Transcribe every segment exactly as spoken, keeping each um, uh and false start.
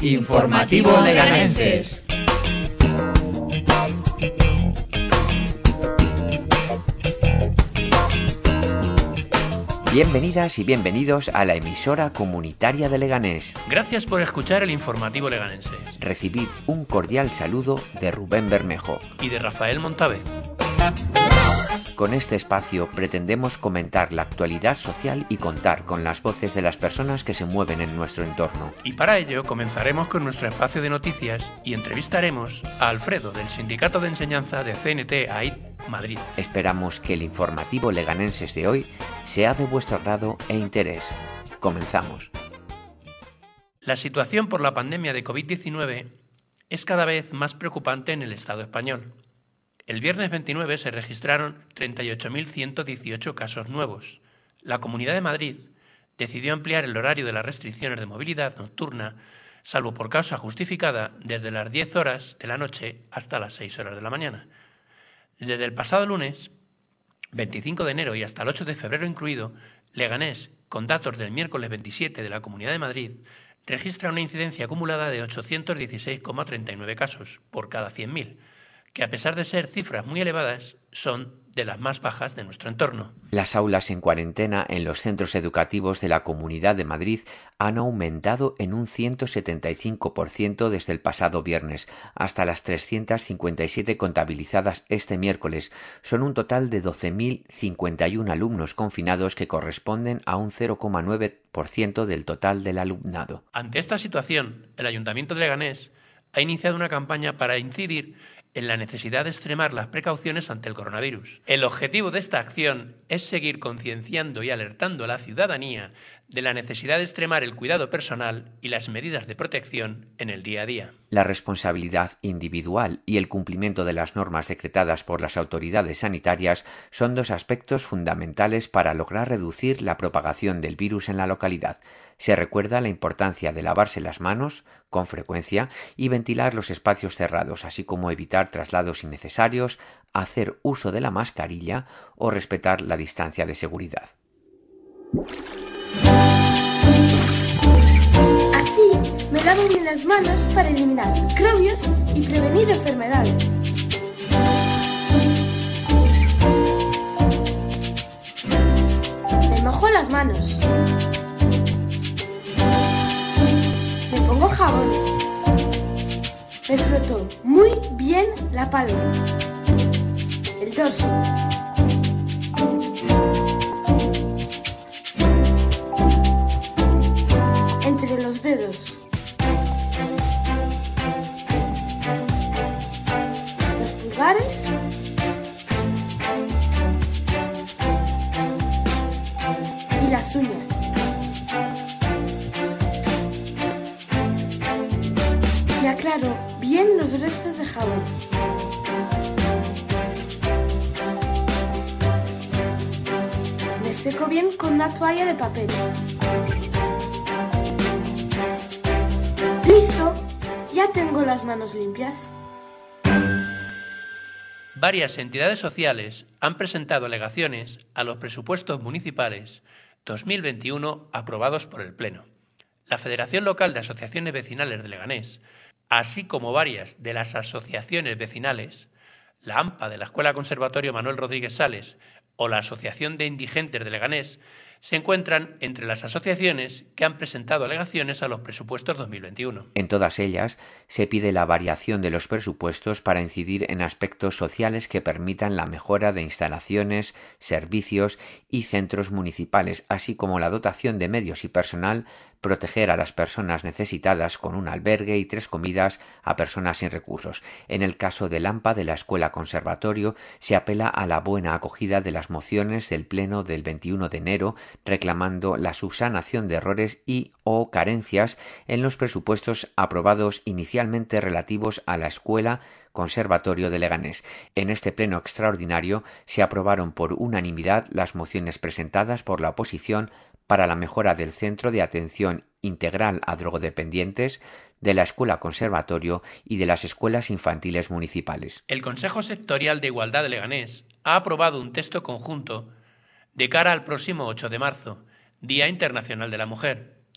Informativo Leganenses. Bienvenidas y bienvenidos a la emisora comunitaria de Leganés. Gracias por escuchar el Informativo Leganenses. Recibid un cordial saludo de Rubén Bermejo y de Rafael Montabe. Con este espacio pretendemos comentar la actualidad social y contar con las voces de las personas que se mueven en nuestro entorno. Y para ello comenzaremos con nuestro espacio de noticias y entrevistaremos a Alfredo del Sindicato de Enseñanza de C N T A I D Madrid. Esperamos que el Informativo Leganenses de hoy sea de vuestro agrado e interés. Comenzamos. La situación por la pandemia de covid diecinueve es cada vez más preocupante en el Estado español. El viernes veintinueve se registraron treinta y ocho mil ciento dieciocho casos nuevos. La Comunidad de Madrid decidió ampliar el horario de las restricciones de movilidad nocturna, salvo por causa justificada, desde las diez horas de la noche hasta las seis horas de la mañana. Desde el pasado lunes, veinticinco de enero y hasta el ocho de febrero incluido, Leganés, con datos del miércoles veintisiete de la Comunidad de Madrid, registra una incidencia acumulada de ochocientos dieciséis coma treinta y nueve casos por cada cien mil, que a pesar de ser cifras muy elevadas, son de las más bajas de nuestro entorno. Las aulas en cuarentena en los centros educativos de la Comunidad de Madrid han aumentado en un ciento setenta y cinco por ciento desde el pasado viernes, hasta las trescientas cincuenta y siete contabilizadas este miércoles. Son un total de doce mil cincuenta y uno alumnos confinados, que corresponden a un cero coma nueve por ciento del total del alumnado. Ante esta situación, el Ayuntamiento de Leganés ha iniciado una campaña para incidir en la necesidad de extremar las precauciones ante el coronavirus. El objetivo de esta acción es seguir concienciando y alertando a la ciudadanía de la necesidad de extremar el cuidado personal y las medidas de protección en el día a día. La responsabilidad individual y el cumplimiento de las normas decretadas por las autoridades sanitarias son dos aspectos fundamentales para lograr reducir la propagación del virus en la localidad. Se recuerda la importancia de lavarse las manos con frecuencia y ventilar los espacios cerrados, así como evitar traslados innecesarios, hacer uso de la mascarilla o respetar la distancia de seguridad. Así me lavo bien las manos para eliminar microbios y prevenir enfermedades. Me mojo las manos. Me pongo jabón. Me froto muy bien la palma, el dorso, entre los dedos, los pulgares y las uñas. Me aclaro bien los restos de jabón. Me seco bien con una toalla de papel. ¡Listo! Ya tengo las manos limpias. Varias entidades sociales han presentado alegaciones a los presupuestos municipales dos mil veintiuno aprobados por el Pleno. La Federación Local de Asociaciones Vecinales de Leganés, así como varias de las asociaciones vecinales, la AMPA de la Escuela Conservatorio Manuel Rodríguez Sales o la Asociación de Indigentes de Leganés, se encuentran entre las asociaciones que han presentado alegaciones a los presupuestos dos mil veintiuno. En todas ellas se pide la variación de los presupuestos para incidir en aspectos sociales que permitan la mejora de instalaciones, servicios y centros municipales, así como la dotación de medios y personal, proteger a las personas necesitadas con un albergue y tres comidas a personas sin recursos. En el caso del AMPA de la Escuela Conservatorio, se apela a la buena acogida de las mociones del Pleno del veintiuno de enero, reclamando la subsanación de errores y o carencias en los presupuestos aprobados inicialmente relativos a la Escuela Conservatorio de Leganés. En este pleno extraordinario se aprobaron por unanimidad las mociones presentadas por la oposición para la mejora del Centro de Atención Integral a Drogodependientes, de la Escuela Conservatorio y de las escuelas infantiles municipales. El Consejo Sectorial de Igualdad de Leganés ha aprobado un texto conjunto de cara al próximo ocho de marzo, Día Internacional de la Mujer,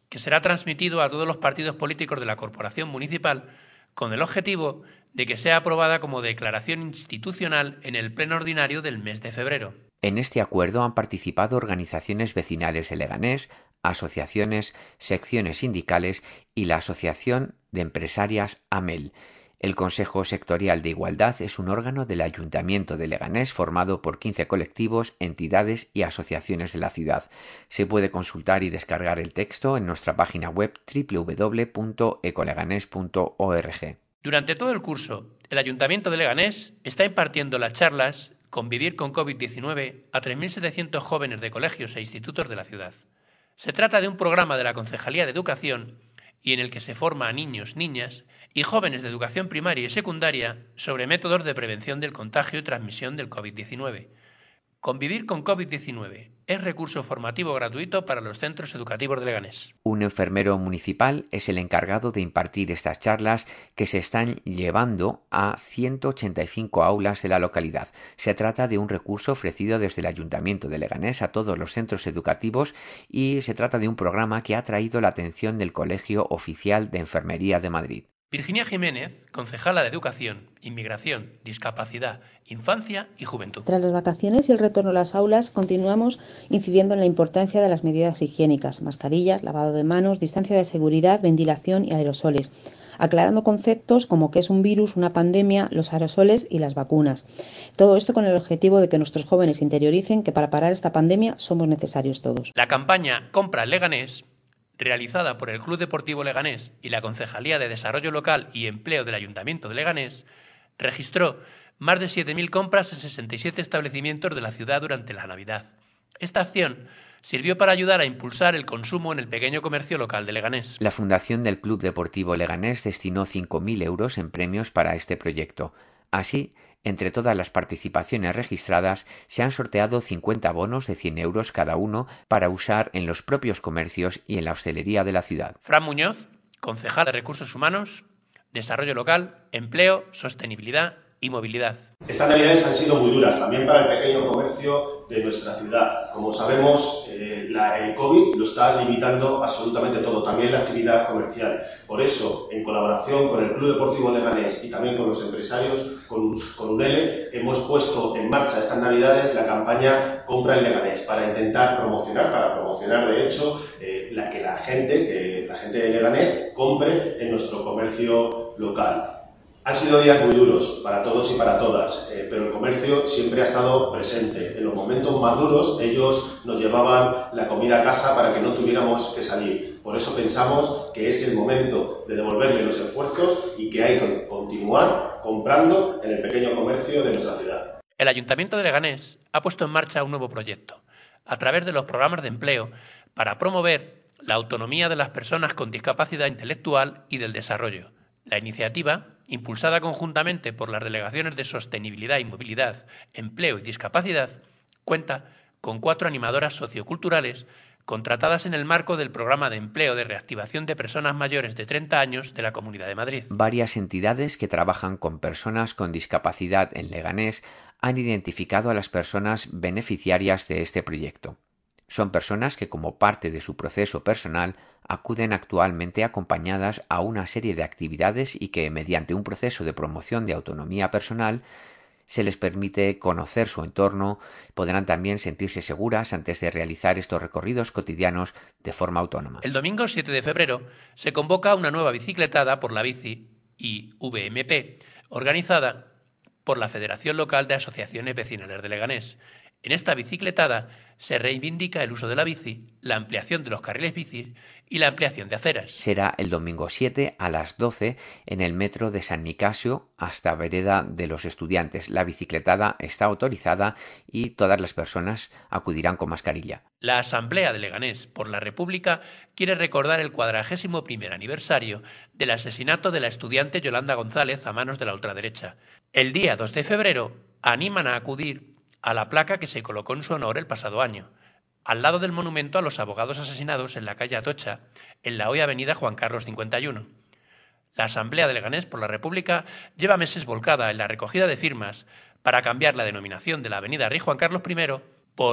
que será transmitido a todos los partidos políticos de la corporación municipal con el objetivo de que sea aprobada como declaración institucional en el pleno ordinario del mes de febrero. En este acuerdo han participado organizaciones vecinales de Leganés, asociaciones, secciones sindicales y la Asociación de Empresarias AMEL. El Consejo Sectorial de Igualdad es un órgano del Ayuntamiento de Leganés formado por quince colectivos, entidades y asociaciones de la ciudad. Se puede consultar y descargar el texto en nuestra página web doble u doble u doble u punto ecoleganés punto org. Durante todo el curso, el Ayuntamiento de Leganés está impartiendo las charlas Convivir con COVID diecinueve a tres mil setecientos jóvenes de colegios e institutos de la ciudad. Se trata de un programa de la Concejalía de Educación y en el que se forma a niños, niñas y jóvenes de educación primaria y secundaria sobre métodos de prevención del contagio y transmisión del COVID diecinueve. Convivir con COVID diecinueve es recurso formativo gratuito para los centros educativos de Leganés. Un enfermero municipal es el encargado de impartir estas charlas que se están llevando a ciento ochenta y cinco aulas de la localidad. Se trata de un recurso ofrecido desde el Ayuntamiento de Leganés a todos los centros educativos y se trata de un programa que ha atraído la atención del Colegio Oficial de Enfermería de Madrid. Virginia Jiménez, concejala de Educación, Inmigración, Discapacidad, Infancia y Juventud. Tras las vacaciones y el retorno a las aulas, continuamos incidiendo en la importancia de las medidas higiénicas, mascarillas, lavado de manos, distancia de seguridad, ventilación y aerosoles, aclarando conceptos como qué es un virus, una pandemia, los aerosoles y las vacunas. Todo esto con el objetivo de que nuestros jóvenes interioricen que para parar esta pandemia somos necesarios todos. La campaña Compra en Leganés, realizada por el Club Deportivo Leganés y la Concejalía de Desarrollo Local y Empleo del Ayuntamiento de Leganés, registró más de siete mil compras en sesenta y siete establecimientos de la ciudad durante la Navidad. Esta acción sirvió para ayudar a impulsar el consumo en el pequeño comercio local de Leganés. La Fundación del Club Deportivo Leganés destinó cinco mil euros en premios para este proyecto. Así, entre todas las participaciones registradas, se han sorteado cincuenta bonos de cien euros cada uno para usar en los propios comercios y en la hostelería de la ciudad. Fran Muñoz, concejal de Recursos Humanos, Desarrollo Local, Empleo, Sostenibilidad y Movilidad. Estas navidades han sido muy duras también para el pequeño comercio de nuestra ciudad. Como sabemos, eh, la, el COVID lo está limitando absolutamente todo, también la actividad comercial. Por eso, en colaboración con el Club Deportivo Leganés y también con los empresarios, con, con UNELE, hemos puesto en marcha estas navidades la campaña Compra en Leganés para intentar promocionar, para promocionar de hecho, eh, la que la gente, que la gente de Leganés compre en nuestro comercio local. Han sido días muy duros para todos y para todas, eh, pero el comercio siempre ha estado presente. En los momentos más duros ellos nos llevaban la comida a casa para que no tuviéramos que salir. Por eso pensamos que es el momento de devolverle los esfuerzos y que hay que continuar comprando en el pequeño comercio de nuestra ciudad. El Ayuntamiento de Leganés ha puesto en marcha un nuevo proyecto, a través de los programas de empleo, para promover la autonomía de las personas con discapacidad intelectual y del desarrollo. La iniciativa, impulsada conjuntamente por las delegaciones de Sostenibilidad y Movilidad, Empleo y Discapacidad, cuenta con cuatro animadoras socioculturales contratadas en el marco del Programa de Empleo de Reactivación de Personas Mayores de treinta años de la Comunidad de Madrid. Varias entidades que trabajan con personas con discapacidad en Leganés han identificado a las personas beneficiarias de este proyecto. Son personas que, como parte de su proceso personal, acuden actualmente acompañadas a una serie de actividades y que, mediante un proceso de promoción de autonomía personal, se les permite conocer su entorno, podrán también sentirse seguras antes de realizar estos recorridos cotidianos de forma autónoma. El domingo siete de febrero se convoca una nueva bicicletada por la bici y V M P, organizada por la Federación Local de Asociaciones Vecinales de Leganés. En esta bicicletada se reivindica el uso de la bici, la ampliación de los carriles bici y la ampliación de aceras. Será el domingo siete a las doce en el metro de San Nicasio hasta Vereda de los Estudiantes. La bicicletada está autorizada y todas las personas acudirán con mascarilla. La Asamblea de Leganés por la República quiere recordar el cuadragésimo primer aniversario del asesinato de la estudiante Yolanda González a manos de la ultraderecha. El día dos de febrero animan a acudir a la placa que se colocó en su honor el pasado año, al lado del monumento a los abogados asesinados en la calle Atocha, en la hoy avenida Juan Carlos cincuenta y uno. La Asamblea de Leganés por la República lleva meses volcada en la recogida de firmas para cambiar la denominación de la avenida Rey Juan Carlos primero por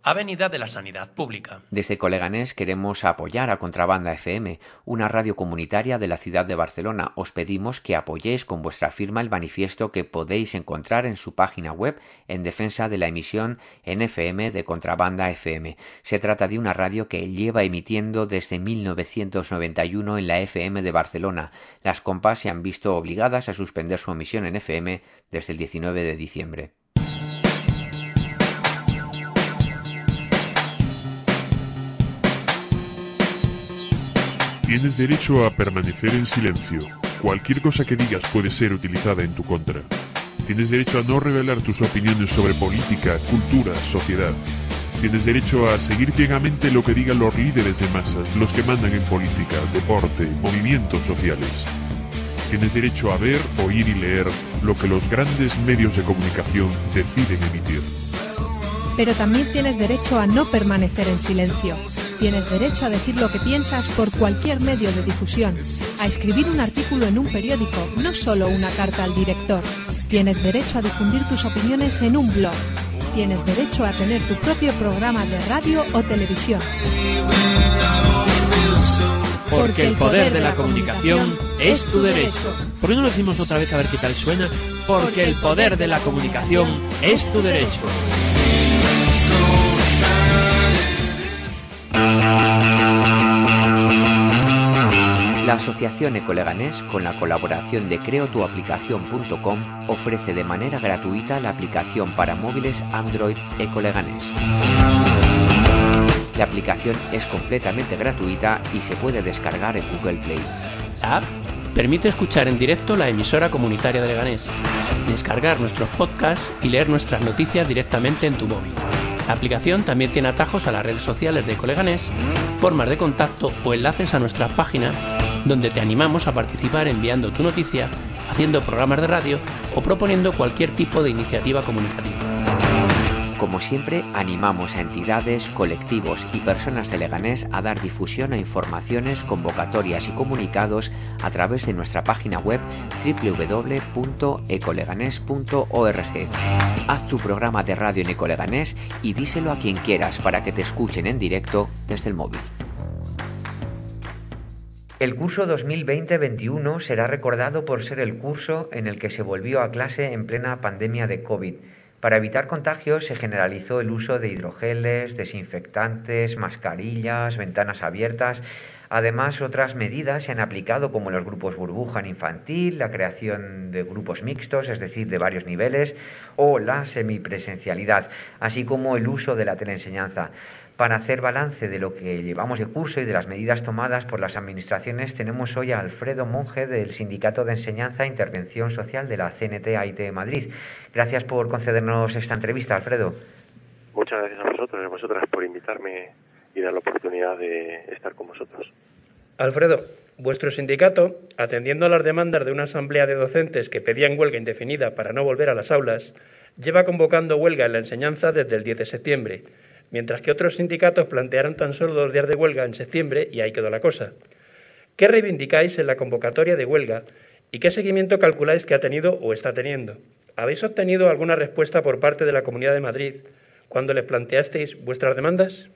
Avenida de la Sanidad Pública. Desde Coleganés queremos apoyar a Contrabanda F M, una radio comunitaria de la ciudad de Barcelona. Os pedimos que apoyéis con vuestra firma el manifiesto que podéis encontrar en su página web en defensa de la emisión en F M de Contrabanda F M. Se trata de una radio que lleva emitiendo desde mil novecientos noventa y uno en la F M de Barcelona. Las compas se han visto obligadas a suspender su emisión en F M desde el diecinueve de diciembre. Tienes derecho a permanecer en silencio. Cualquier cosa que digas puede ser utilizada en tu contra. Tienes derecho a no revelar tus opiniones sobre política, cultura, sociedad. Tienes derecho a seguir ciegamente lo que digan los líderes de masas, los que mandan en política, deporte, movimientos sociales. Tienes derecho a ver, oír y leer lo que los grandes medios de comunicación deciden emitir. Pero también tienes derecho a no permanecer en silencio. Tienes derecho a decir lo que piensas por cualquier medio de difusión, a escribir un artículo en un periódico, no solo una carta al director. Tienes derecho a difundir tus opiniones en un blog. Tienes derecho a tener tu propio programa de radio o televisión. Porque el poder de la comunicación es tu derecho. ¿Por qué no lo decimos otra vez a ver qué tal suena? Porque el poder de la comunicación es tu derecho. La Asociación Ecoleganés, con la colaboración de creo tu aplicación punto com, ofrece de manera gratuita la aplicación para móviles Android Ecoleganés. La aplicación es completamente gratuita y se puede descargar en Google Play. La app permite escuchar en directo la emisora comunitaria de Leganés, descargar nuestros podcasts y leer nuestras noticias directamente en tu móvil. La aplicación también tiene atajos a las redes sociales de Ecoleganés, formas de contacto o enlaces a nuestras páginas, donde te animamos a participar enviando tu noticia, haciendo programas de radio o proponiendo cualquier tipo de iniciativa comunicativa. Como siempre, animamos a entidades, colectivos y personas de Leganés a dar difusión a informaciones, convocatorias y comunicados a través de nuestra página web doble u doble u doble u punto ecoleganés punto org. Haz tu programa de radio en Ecoleganés y díselo a quien quieras para que te escuchen en directo desde el móvil. El curso dos mil veinte veintiuno será recordado por ser el curso en el que se volvió a clase en plena pandemia de COVID. Para evitar contagios se generalizó el uso de hidrogeles, desinfectantes, mascarillas, ventanas abiertas. Además, otras medidas se han aplicado como los grupos burbuja en infantil, la creación de grupos mixtos, es decir, de varios niveles, o la semipresencialidad, así como el uso de la teleenseñanza. Para hacer balance de lo que llevamos de curso y de las medidas tomadas por las administraciones, tenemos hoy a Alfredo Monge del Sindicato de Enseñanza e Intervención Social de la C N T A I T Madrid. Gracias por concedernos esta entrevista, Alfredo. Muchas gracias a vosotros y a vosotras por invitarme y dar la oportunidad de estar con vosotros. Alfredo, vuestro sindicato, atendiendo a las demandas de una asamblea de docentes que pedían huelga indefinida para no volver a las aulas, lleva convocando huelga en la enseñanza desde el diez de septiembre. Mientras que otros sindicatos plantearon tan solo dos días de huelga en septiembre y ahí quedó la cosa. ¿Qué reivindicáis en la convocatoria de huelga y qué seguimiento calculáis que ha tenido o está teniendo? ¿Habéis obtenido alguna respuesta por parte de la Comunidad de Madrid cuando les planteasteis vuestras demandas?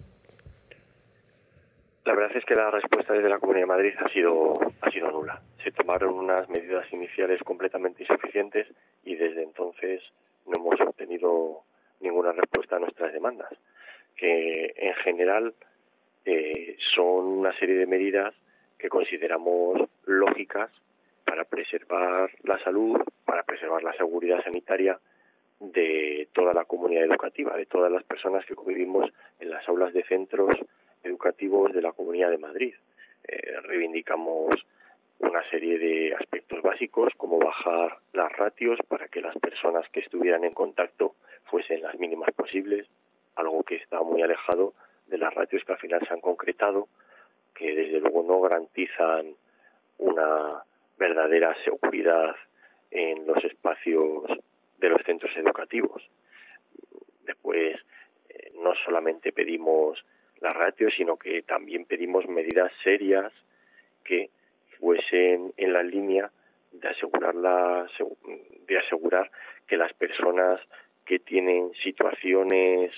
La verdad es que la respuesta desde la Comunidad de Madrid ha sido, ha sido nula. Se tomaron unas medidas iniciales completamente insuficientes y desde entonces no hemos obtenido ninguna respuesta a nuestras demandas, que en general eh, son una serie de medidas que consideramos lógicas para preservar la salud, para preservar la seguridad sanitaria de toda la comunidad educativa, de todas las personas que convivimos en las aulas de centros educativos de la Comunidad de Madrid. Eh, reivindicamos una serie de aspectos básicos, como bajar las ratios para que las personas que estuvieran en contacto fuesen las mínimas posibles, algo que está muy alejado de las ratios que al final se han concretado, que desde luego no garantizan una verdadera seguridad en los espacios de los centros educativos. Después, eh, no solamente pedimos las ratios, sino que también pedimos medidas serias que fuesen en la línea de asegurar la, de asegurar que las personas que tienen situaciones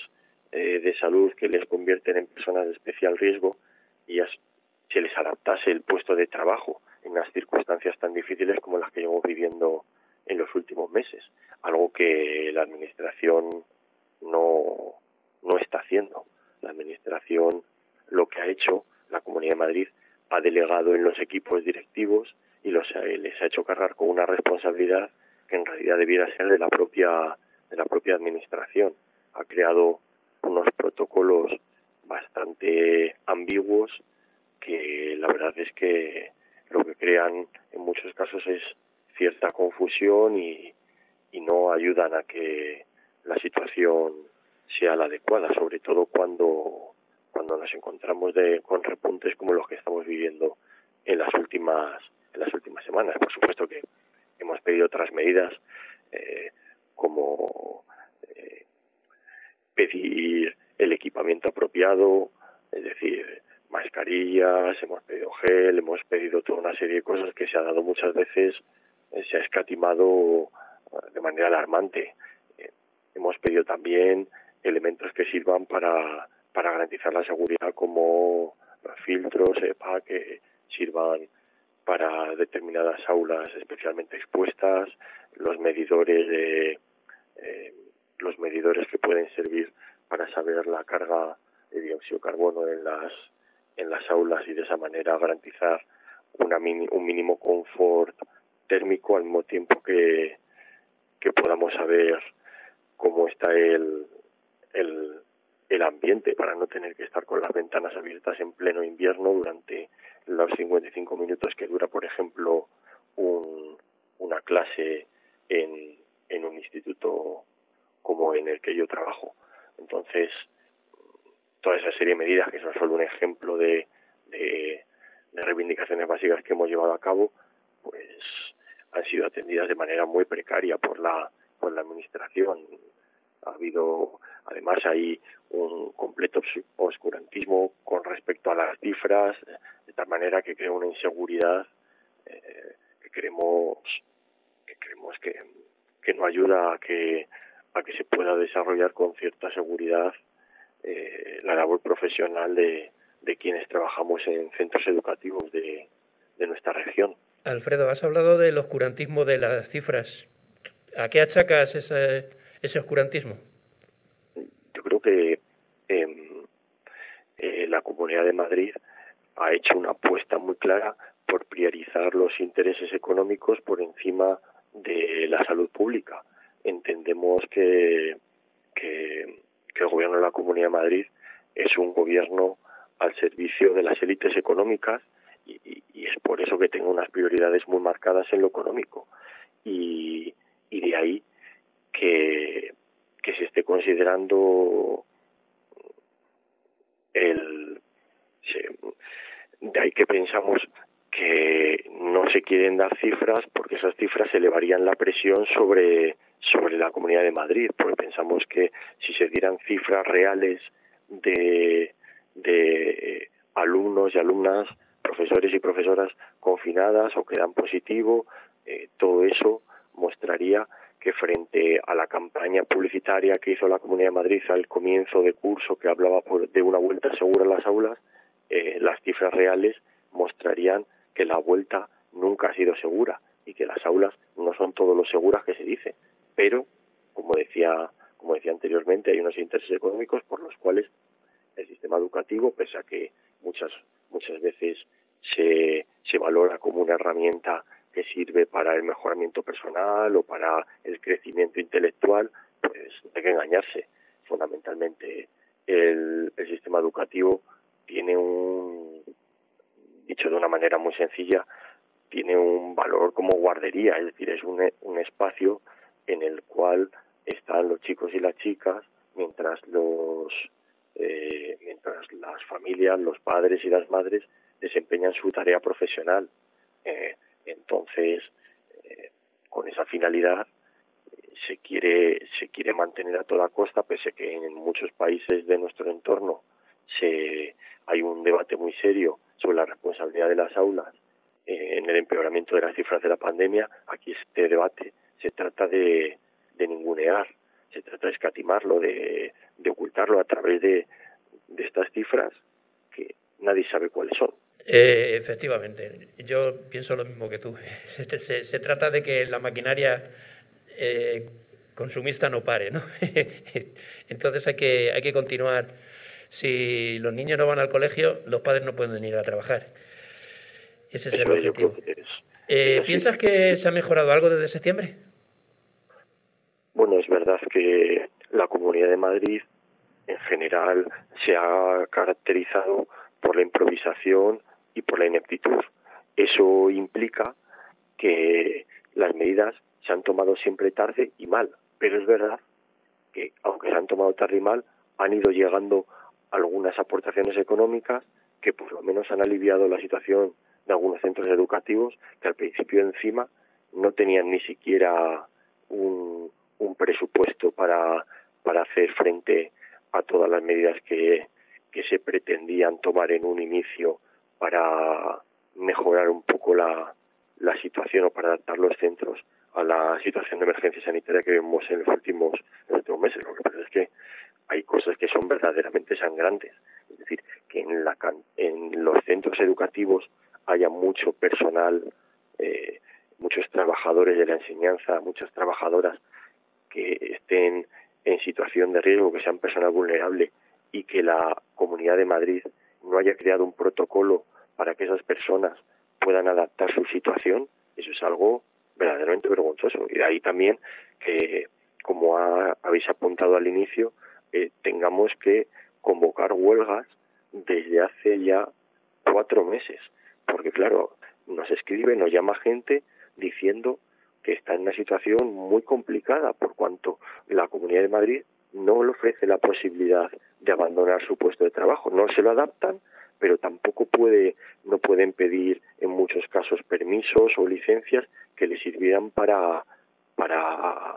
eh, de salud que les convierten en personas de especial riesgo y as, se les adaptase el puesto de trabajo en unas circunstancias tan difíciles como las que llevamos viviendo en los últimos meses, algo que la Administración no, no está haciendo. La Administración lo que ha hecho, la Comunidad de Madrid, ha delegado en los equipos directivos y los, eh, les ha hecho cargar con una responsabilidad que en realidad debiera ser de la propia de la propia Administración. Ha creado unos protocolos bastante ambiguos que la verdad es que lo que crean en muchos casos es cierta confusión y, y no ayudan a que la situación sea la adecuada, sobre todo cuando cuando nos encontramos de, con repuntes como los que estamos viviendo en las últimas en las últimas semanas. Por supuesto que hemos pedido otras medidas eh, como eh, pedir el equipamiento apropiado, es decir, mascarillas, hemos pedido gel, hemos pedido toda una serie de cosas que se ha dado muchas veces, eh, se ha escatimado de manera alarmante. Eh, hemos pedido también elementos que sirvan para, para garantizar la seguridad, como filtros E P A que sirvan para determinadas aulas especialmente expuestas, los medidores de eh, los medidores que pueden servir para saber la carga de dióxido de carbono en las en las aulas y de esa manera garantizar una mini, un mínimo confort térmico al mismo tiempo que que podamos saber cómo está el el el ambiente para no tener que estar con las ventanas abiertas en pleno invierno durante los cincuenta y cinco minutos que dura, por ejemplo, un, una clase en, en un instituto como en el que yo trabajo. Entonces, toda esa serie de medidas, que son solo un ejemplo de, de, de reivindicaciones básicas que hemos llevado a cabo, pues han sido atendidas de manera muy precaria por la, por la Administración. Ha habido, además, hay un completo oscurantismo con respecto a las cifras, de tal manera que crea una inseguridad eh, que creemos que creemos que, que no ayuda a que a que se pueda desarrollar con cierta seguridad eh, la labor profesional de, de quienes trabajamos en centros educativos de, de nuestra región. Alfredo, has hablado del oscurantismo de las cifras. ¿A qué achacas ese, ese oscurantismo? Yo creo que eh, eh, la Comunidad de Madrid ha hecho una apuesta muy clara por priorizar los intereses económicos por encima de la salud pública. Entendemos que, que, que el gobierno de la Comunidad de Madrid es un gobierno al servicio de las élites económicas y, y, y es por eso que tiene unas prioridades muy marcadas en lo económico. Y, y de ahí que, que se esté considerando el... Se, de ahí que pensamos que no se quieren dar cifras porque esas cifras elevarían la presión sobre sobre la Comunidad de Madrid, porque pensamos que si se dieran cifras reales de de alumnos y alumnas, profesores y profesoras confinadas o que dan positivo, eh, todo eso mostraría que frente a la campaña publicitaria que hizo la Comunidad de Madrid al comienzo de curso, que hablaba por, de una vuelta segura a las aulas, eh, las cifras reales mostrarían que la vuelta nunca ha sido segura y que las aulas no son todo lo seguras que se dice. Pero, como decía, como decía anteriormente, hay unos intereses económicos por los cuales el sistema educativo, pese a que muchas muchas veces se, se valora como una herramienta que sirve para el mejoramiento personal o para el crecimiento intelectual, pues no hay que engañarse. Fundamentalmente, el, el sistema educativo tiene un, dicho de una manera muy sencilla, tiene un valor como guardería, es decir, es un, un espacio en el cual están los chicos y las chicas mientras los eh, mientras las familias, los padres y las madres desempeñan su tarea profesional. Eh, entonces, eh, con esa finalidad eh, se quiere se quiere mantener a toda costa, pese a que en muchos países de nuestro entorno se hay un debate muy serio sobre la responsabilidad de las aulas eh, en el empeoramiento de las cifras de la pandemia. Aquí este debate se trata de, de ningunear, se trata de escatimarlo, de, de ocultarlo a través de, de estas cifras que nadie sabe cuáles son. Eh, efectivamente, yo pienso lo mismo que tú. Se, se, se trata de que la maquinaria eh, consumista no pare, ¿no? Entonces hay que, hay que continuar. Si los niños no van al colegio, los padres no pueden ir a trabajar. Ese es el Eso objetivo. Es, eh, es ¿Piensas que se ha mejorado algo desde septiembre? Bueno, es verdad que la Comunidad de Madrid en general se ha caracterizado por la improvisación y por la ineptitud. Eso implica que las medidas se han tomado siempre tarde y mal, pero es verdad que aunque se han tomado tarde y mal, han ido llegando algunas aportaciones económicas que por lo menos han aliviado la situación de algunos centros educativos que al principio encima no tenían ni siquiera un, un presupuesto para, para hacer frente a todas las medidas que, que se pretendían tomar en un inicio para mejorar un poco la, la situación o para adaptar los centros a la situación de emergencia sanitaria que vemos en los últimos, en los últimos meses. Lo que pasa es que hay cosas que son verdaderamente sangrantes. Es decir, que en, la, en los centros educativos haya mucho personal, eh, muchos trabajadores de la enseñanza, muchas trabajadoras que estén en situación de riesgo, que sean personal vulnerable, y que la Comunidad de Madrid no haya creado un protocolo para que esas personas puedan adaptar su situación, eso es algo verdaderamente vergonzoso. Y de ahí también que, como ha, habéis apuntado al inicio, eh, tengamos que convocar huelgas desde hace ya cuatro meses. Porque claro, nos escribe, nos llama gente diciendo que está en una situación muy complicada por cuanto la Comunidad de Madrid no le ofrece la posibilidad de abandonar su puesto de trabajo. No se lo adaptan, pero tampoco puede, no pueden pedir en muchos casos permisos o licencias que les sirvieran para, para,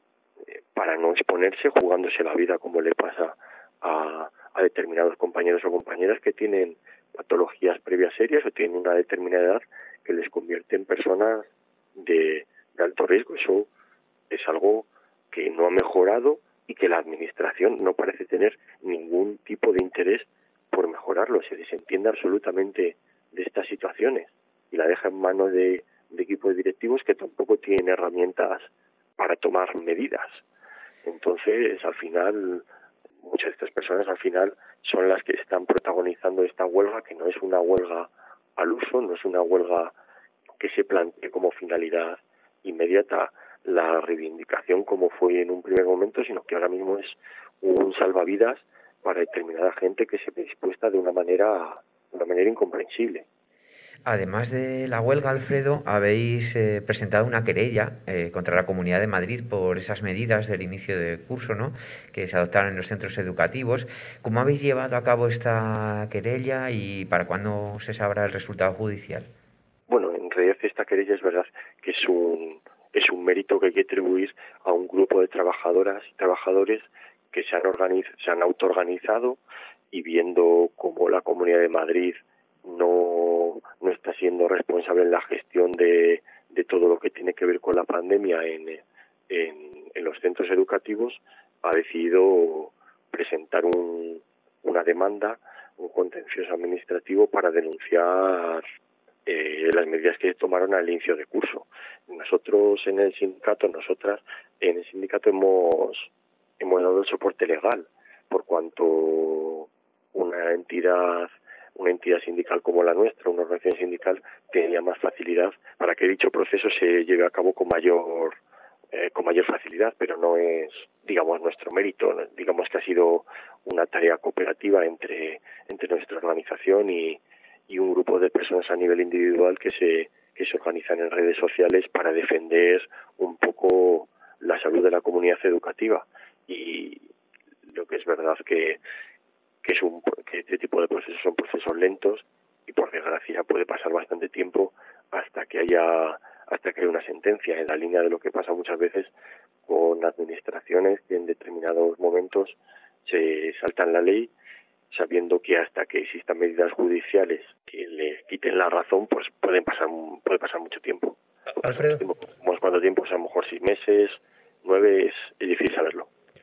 para no exponerse jugándose la vida como le pasa a, a determinados compañeros o compañeras que tienen patologías previas serias o tienen una determinada edad que les convierte en personas de, de alto riesgo. Eso es algo que no ha mejorado y que la Administración no parece tener ningún tipo de interés por mejorarlo. Se desentiende absolutamente de estas situaciones y la deja en manos de, de equipos directivos que tampoco tienen herramientas para tomar medidas. Entonces, al final, muchas de estas personas al final son las que están protagonizando esta huelga, que no es una huelga al uso, no es una huelga que se plantee como finalidad inmediata la reivindicación como fue en un primer momento, sino que ahora mismo es un salvavidas para determinada gente que se ve dispuesta de una manera, de una manera incomprensible. Además de la huelga, Alfredo, habéis eh, presentado una querella eh, contra la Comunidad de Madrid por esas medidas del inicio de curso, ¿no?, que se adoptaron en los centros educativos. ¿Cómo habéis llevado a cabo esta querella y para cuándo se sabrá el resultado judicial? Bueno, en realidad esta querella es verdad que es un es un mérito que hay que atribuir a un grupo de trabajadoras y trabajadores que se han organiz- se han autoorganizado y viendo cómo la Comunidad de Madrid no, no está siendo responsable en la gestión de, de todo lo que tiene que ver con la pandemia en, en, en los centros educativos, ha decidido presentar un, una demanda, un contencioso administrativo para denunciar eh, las medidas que tomaron al inicio de curso. Nosotros en el sindicato, nosotras en el sindicato hemos, hemos dado el soporte legal, por cuanto una entidad una entidad sindical como la nuestra, una organización sindical, tenía más facilidad para que dicho proceso se lleve a cabo con mayor eh, con mayor facilidad, pero no es, digamos, nuestro mérito. Digamos que ha sido una tarea cooperativa entre entre nuestra organización y, y un grupo de personas a nivel individual que se que se organizan en redes sociales para defender un poco la salud de la comunidad educativa. Y lo que es verdad que que es un que este tipo de procesos son procesos lentos y por desgracia puede pasar bastante tiempo hasta que haya hasta que haya una sentencia, en la línea de lo que pasa muchas veces con administraciones que en determinados momentos se saltan la ley sabiendo que hasta que existan medidas judiciales que le quiten la razón, pues pueden pasar puede pasar mucho tiempo. Alfredo, ¿Cuánto tiempo? ¿Cuánto tiempo? Pues a lo mejor seis meses, nueve, es, es difícil saberlo.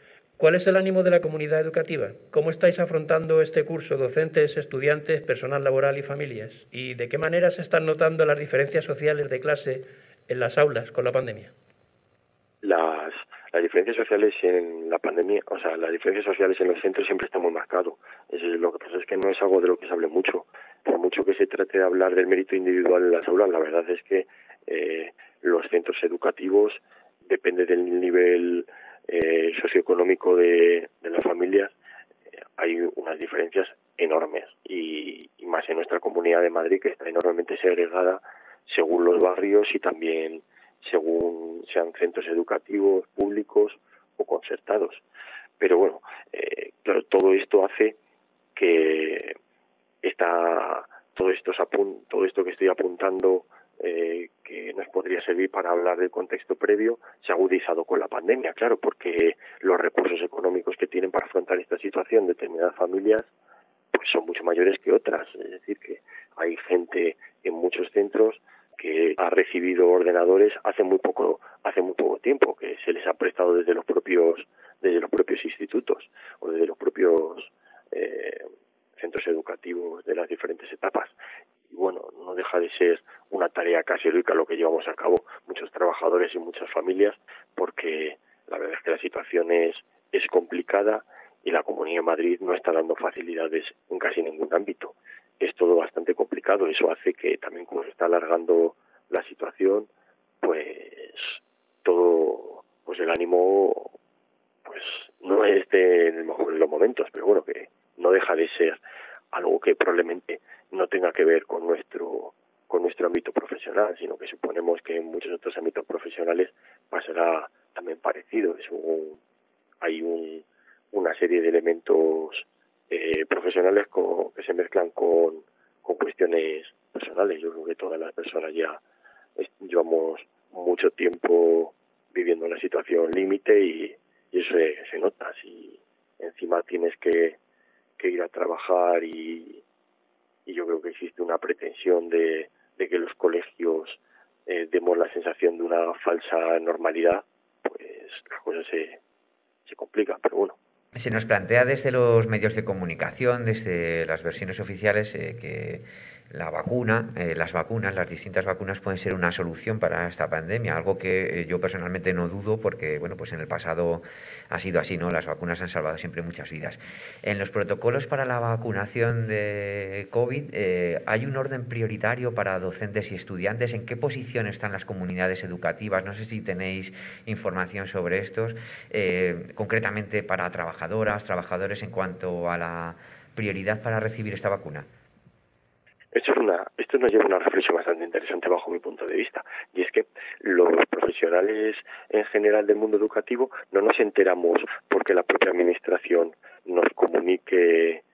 ¿Cuál es el ánimo de la comunidad educativa? ¿Cómo estáis afrontando este curso, docentes, estudiantes, personal laboral y familias? ¿Y de qué manera se están notando las diferencias sociales de clase en las aulas con la pandemia? Las, las diferencias sociales en la pandemia, o sea, las diferencias sociales en los centros siempre están muy marcadas. Eso es lo que pasa es que no es algo de lo que se hable mucho. Por mucho que se trate de hablar del mérito individual en las aulas, la verdad es que eh, los centros educativos, depende del nivel eh, socioeconómico de, de las familias, eh, hay unas diferencias enormes y, y más en nuestra comunidad de Madrid, que está enormemente segregada según los barrios y también según sean centros educativos públicos o concertados. Pero bueno, eh, claro, todo esto hace que esta, todo esto apun, todo esto que estoy apuntando, eh, que nos podría servir para hablar del contexto previo, se ha agudizado con la pandemia, claro, porque los recursos económicos que tienen para afrontar esta situación determinadas familias pues son mucho mayores que otras. Es decir, que hay gente en muchos centros que ha recibido ordenadores hace muy poco hace muy poco tiempo, que se les ha prestado desde los propios desde los propios institutos o desde los propios eh, centros educativos de las diferentes etapas. Y bueno, no deja de ser una tarea casi heroica lo que llevamos a cabo muchos trabajadores y muchas familias, porque la verdad es que la situación es, es complicada y la Comunidad de Madrid no está dando facilidades en casi ningún ámbito. Es todo bastante complicado. Eso hace que también, como se está alargando la situación, pues todo, pues el ánimo pues no esté en el mejor de los momentos, pero bueno, que no deja de ser algo que probablemente no tenga que ver con nuestro con nuestro ámbito profesional, sino que suponemos que en muchos otros ámbitos profesionales pasará también parecido. Es un, hay un, una serie de elementos eh, profesionales con, que se mezclan con, con cuestiones personales. Yo creo que todas las personas ya es, llevamos mucho tiempo viviendo una situación límite y, y eso se, se nota. Si encima tienes que, que ir a trabajar y, y yo creo que existe una pretensión de, de que los colegios eh, demos la sensación de una falsa normalidad, pues las cosas se, se complican, pero bueno. Se nos plantea desde los medios de comunicación, desde las versiones oficiales, eh, que la vacuna, eh, las vacunas, las distintas vacunas pueden ser una solución para esta pandemia, algo que eh, yo personalmente no dudo porque, bueno, pues en el pasado ha sido así, ¿no? Las vacunas han salvado siempre muchas vidas. En los protocolos para la vacunación de COVID, eh, ¿hay un orden prioritario para docentes y estudiantes? ¿En qué posición están las comunidades educativas? No sé si tenéis información sobre estos, eh, concretamente para trabajadoras, trabajadores en cuanto a la prioridad para recibir esta vacuna. Esto, es una, esto nos lleva a una reflexión bastante interesante bajo mi punto de vista, y es que los profesionales en general del mundo educativo no nos enteramos porque la propia administración nos comunique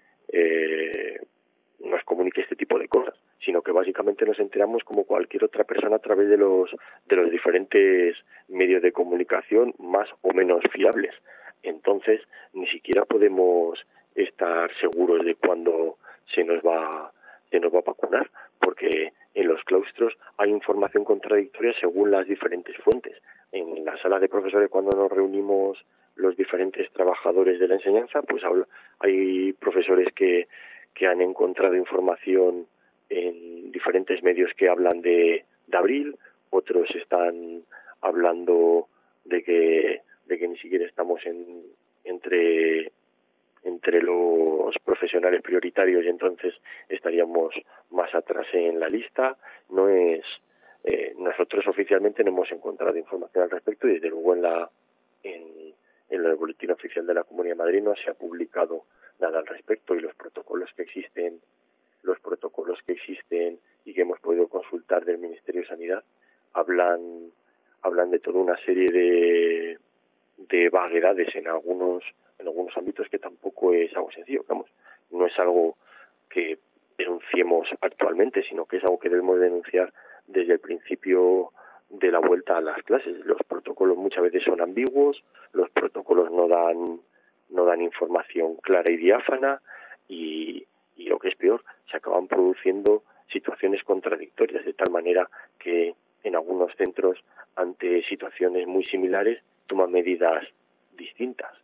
eh, nos comunique este tipo de cosas, sino que básicamente nos enteramos como cualquier otra persona a través de los de los diferentes medios de comunicación más o menos fiables. Entonces, ni siquiera podemos estar seguros de cuándo se nos va se nos va a vacunar, porque en los claustros hay información contradictoria según las diferentes fuentes. En la sala de profesores, cuando nos reunimos los diferentes trabajadores de la enseñanza, pues hay profesores que, que han encontrado información en diferentes medios que hablan de, de abril, otros están hablando de que, de que ni siquiera estamos en, entre... entre los profesionales prioritarios y entonces estaríamos más atrás en la lista. No es eh, nosotros oficialmente no hemos encontrado información al respecto y desde luego en la en, en el boletín oficial de la Comunidad de Madrid no se ha publicado nada al respecto, y los protocolos que existen los protocolos que existen y que hemos podido consultar del Ministerio de Sanidad hablan hablan de toda una serie de de vaguedades en algunos en algunos ámbitos que tampoco es algo sencillo, vamos, no es algo que denunciemos actualmente, sino que es algo que debemos denunciar desde el principio de la vuelta a las clases. Los protocolos muchas veces son ambiguos, los protocolos no dan no dan información clara y diáfana y, y lo que es peor, se acaban produciendo situaciones contradictorias, de tal manera que en algunos centros, ante situaciones muy similares, toman medidas distintas.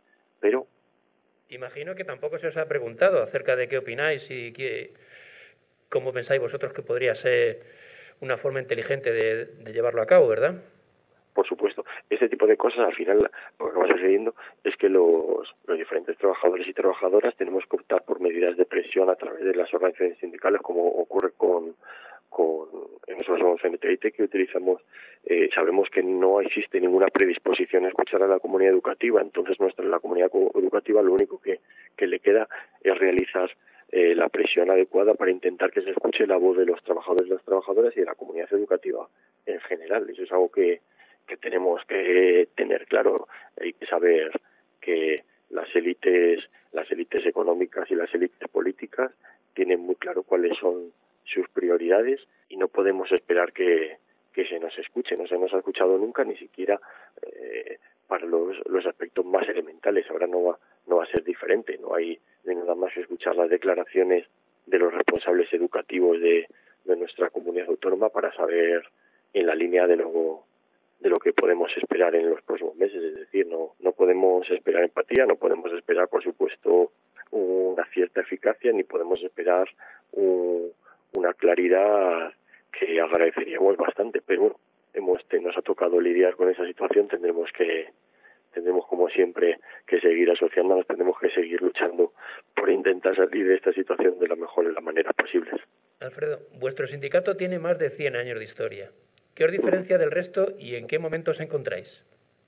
pero... Imagino que tampoco se os ha preguntado acerca de qué opináis y qué, cómo pensáis vosotros que podría ser una forma inteligente de, de llevarlo a cabo, ¿verdad? Por supuesto. Este tipo de cosas, al final, lo que va sucediendo es que los, los diferentes trabajadores y trabajadoras tenemos que optar por medidas de presión a través de las organizaciones sindicales, como ocurre con, con nosotros somos N T I T, que utilizamos, eh, sabemos que no existe ninguna predisposición a escuchar a la comunidad educativa, entonces nuestra la comunidad educativa lo único que, que le queda es realizar eh, la presión adecuada para intentar que se escuche la voz de los trabajadores y las trabajadoras y de la comunidad educativa en general. Eso es algo que que tenemos que tener claro. Hay que saber que las élites, las élites económicas y las élites políticas tienen muy claro cuáles son sus prioridades y no podemos esperar que, que se nos escuche. No se nos ha escuchado nunca, ni siquiera eh, para los, los aspectos más elementales. Ahora no va, no va a ser diferente. No hay nada más que escuchar las declaraciones de los responsables educativos de, de nuestra comunidad autónoma para saber en la línea de lo de lo que podemos esperar en los próximos meses. Es decir, no no podemos esperar empatía, no podemos esperar, por supuesto, una cierta eficacia, ni podemos esperar un, una claridad que agradeceríamos bastante, pero bueno, hemos nos ha tocado lidiar con esa situación, tendremos que tendremos como siempre que seguir asociándonos, tendremos que seguir luchando por intentar salir de esta situación de la mejor de las maneras posibles. Alfredo, vuestro sindicato tiene más de cien años de historia. ¿Qué os diferencia del resto y en qué momento os encontráis?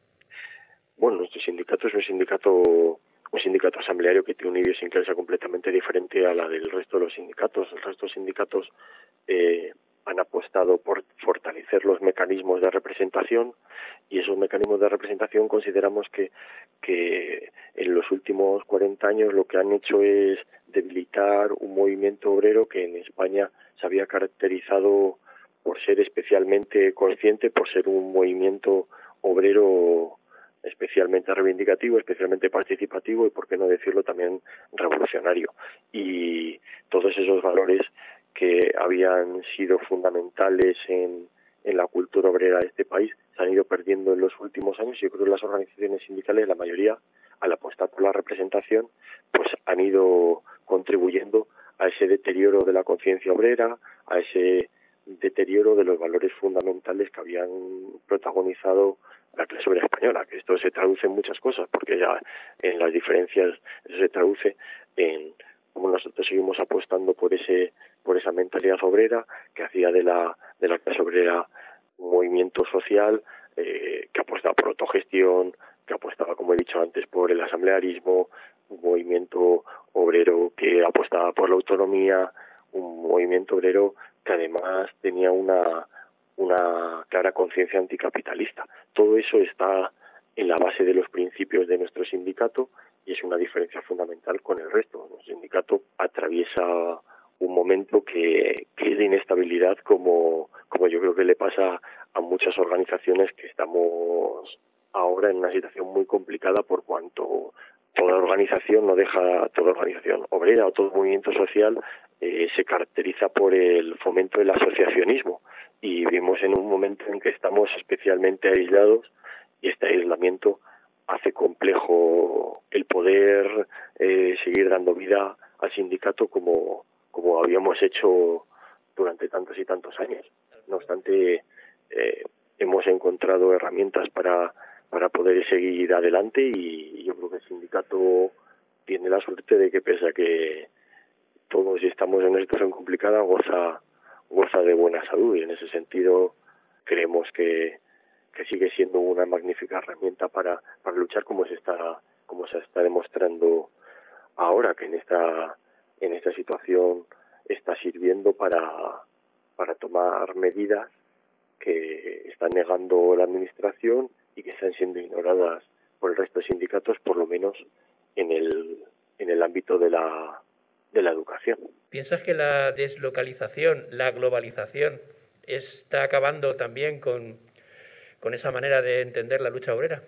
Bueno, nuestro sindicato es un sindicato un sindicato asambleario que tiene una idiosincrasia completamente diferente a la del resto de los sindicatos. El resto de los sindicatos eh, han apostado por fortalecer los mecanismos de representación y esos mecanismos de representación consideramos que, que en los últimos cuarenta años lo que han hecho es debilitar un movimiento obrero que en España se había caracterizado por ser especialmente consciente, por ser un movimiento obrero especialmente reivindicativo, especialmente participativo y, por qué no decirlo, también revolucionario. Y todos esos valores que habían sido fundamentales en, en la cultura obrera de este país se han ido perdiendo en los últimos años. Yo creo que las organizaciones sindicales, la mayoría, al apostar por la representación, pues han ido contribuyendo a ese deterioro de la conciencia obrera, a ese deterioro de los valores fundamentales que habían protagonizado la clase obrera española, que esto se traduce en muchas cosas, porque ya en las diferencias eso se traduce en cómo nosotros seguimos apostando por ese por esa mentalidad obrera que hacía de la de la clase obrera un movimiento social eh, que apostaba por autogestión, que apostaba, como he dicho antes, por el asamblearismo, un movimiento obrero que apostaba por la autonomía, un movimiento obrero que además tenía una una clara conciencia anticapitalista. Todo eso está en la base de los principios de nuestro sindicato y es una diferencia fundamental con el resto. Nuestro sindicato atraviesa un momento que, que es de inestabilidad, como, como yo creo que le pasa a muchas organizaciones que estamos ahora en una situación muy complicada, por cuanto toda organización no deja, toda organización obrera o todo movimiento social eh, se caracteriza por el fomento del asociacionismo y vivimos en un momento en que estamos especialmente aislados y este aislamiento hace complejo el poder eh, seguir dando vida al sindicato como, como habíamos hecho durante tantos y tantos años. No obstante, eh, hemos encontrado herramientas para para poder seguir adelante y yo creo que el sindicato tiene la suerte de que, pese a que todos estamos en una situación complicada, goza goza de buena salud y en ese sentido creemos que, que sigue siendo una magnífica herramienta para, para luchar como se está como se está demostrando ahora, que en esta en esta situación está sirviendo para para tomar medidas que están negando la administración y que están siendo ignoradas por el resto de sindicatos, por lo menos en el en el ámbito de la de la educación. ¿Piensas que la deslocalización, la globalización, está acabando también con, con esa manera de entender la lucha obrera?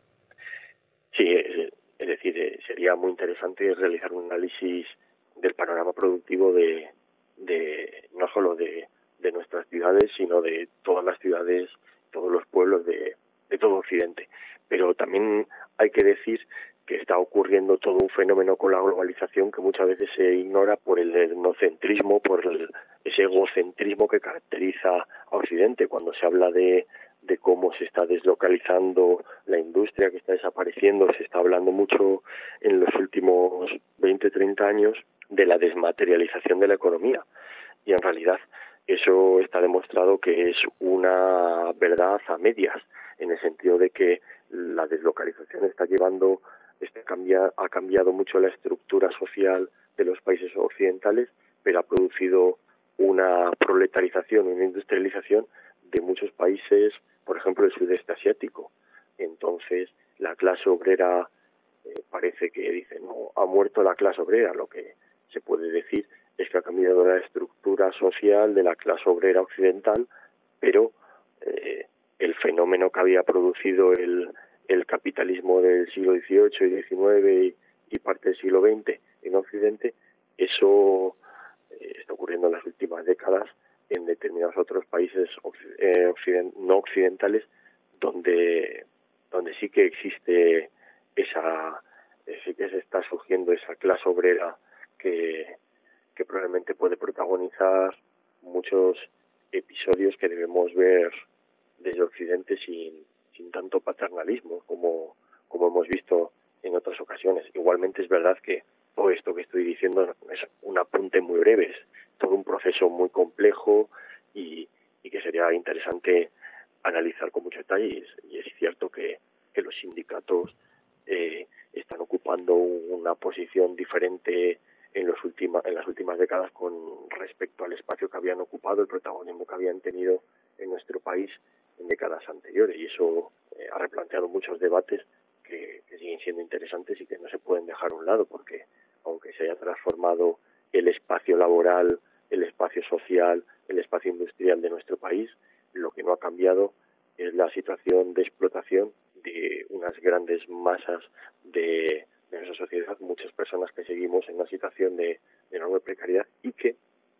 Sí, es, es decir, sería muy interesante realizar un análisis del panorama productivo de, de no solo de, de nuestras ciudades, sino de todas las ciudades, todos los pueblos de de todo Occidente. Pero también hay que decir que está ocurriendo todo un fenómeno con la globalización que muchas veces se ignora por el etnocentrismo, por el, ese egocentrismo que caracteriza a Occidente. Cuando se habla de, de cómo se está deslocalizando la industria, que está desapareciendo, se está hablando mucho en los últimos veinte, treinta años de la desmaterialización de la economía. Y en realidad eso está demostrado que es una verdad a medias, en el sentido de que la deslocalización está llevando Este cambia, ha cambiado mucho la estructura social de los países occidentales, pero ha producido una proletarización, una industrialización de muchos países, por ejemplo, el sudeste asiático. Entonces, la clase obrera eh, parece que dicen, no, ha muerto la clase obrera. Lo que se puede decir es que ha cambiado la estructura social de la clase obrera occidental, pero eh, el fenómeno que había producido el el capitalismo del siglo dieciocho y diecinueve y, y parte del siglo veinte en Occidente, eso eh, está ocurriendo en las últimas décadas en determinados otros países eh, occident- no occidentales donde donde sí que existe esa eh, sí que se está surgiendo esa clase obrera que que probablemente puede protagonizar muchos episodios que debemos ver desde Occidente sin sin tanto paternalismo como, como hemos visto en otras ocasiones. Igualmente es verdad que todo esto que estoy diciendo es un apunte muy breve, es todo un proceso muy complejo y, y que sería interesante analizar con mucho detalle. Y es, y es cierto que, que los sindicatos eh, están ocupando una posición diferente en, los última, en las últimas décadas con respecto al espacio que habían ocupado, el protagonismo que habían tenido en nuestro país en décadas anteriores, y eso eh, ha replanteado muchos debates que, que siguen siendo interesantes y que no se pueden dejar a un lado, porque aunque se haya transformado el espacio laboral, el espacio social, el espacio industrial de nuestro país, lo que no ha cambiado es la situación de explotación de unas grandes masas de, de nuestra sociedad, muchas personas que seguimos en una situación de, de enorme precariedad y que